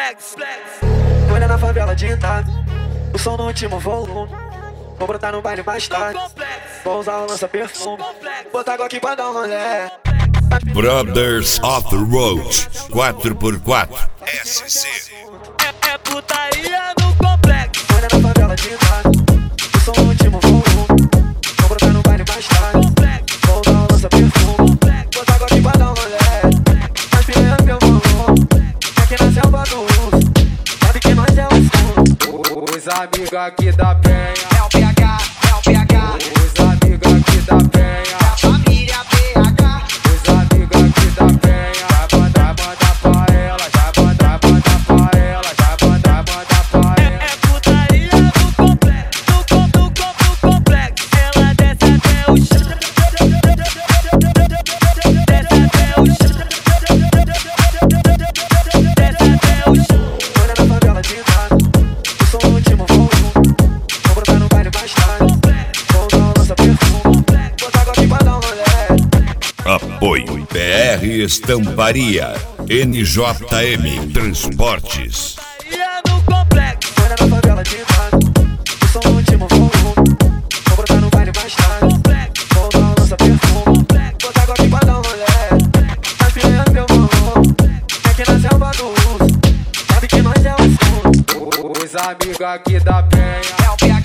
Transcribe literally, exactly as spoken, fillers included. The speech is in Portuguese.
complexo. Olha na favela de Itá, o som no último volume. Vou brotar no baile mais tarde, vou usar o lança-perfume, botar água aqui pra dar um rolé. Brothers of the Road quatro por quatro S C. É, é putaria no complexo. Olha na favela de Itá, o som no último volume. Vou brotar no baile mais tarde, vou usar o lança-perfume, botar água aqui pra dar um rolé. As piranhas meu amor, aqui na selva do uso, sabe que nós é o escuro. Os amigos aqui da penha É o P H, é o P H. Os amigos aqui da penha É a família P H. Os amigos aqui da penha Vai mandar, mandar pra ela. Já mandar, mandar pra ela. Já mandar, mandar pra É, ela. é putaria no complexo. No com, no com, no complexo. Ela desce até o chão. Desce até o chão. Desce até o chão. Olha na favela de Itá, o som no último volume. Vou brotar no baile mais tarde, vou usar o lança-perfume, botar água aqui pra dar um rolé. Apoio P R Estamparia, N J M Transportes. Putaria no complexo. Olha na favela de Itá, o som no último volume. Vou brotar no baile mais tarde, vou usar o lança-perfume, botar água aqui pra dar um rolé. As piranhas meu amor, aqui na selva do uso, sabe que nós é o escuro. Os amigos aqui da penha É o P H.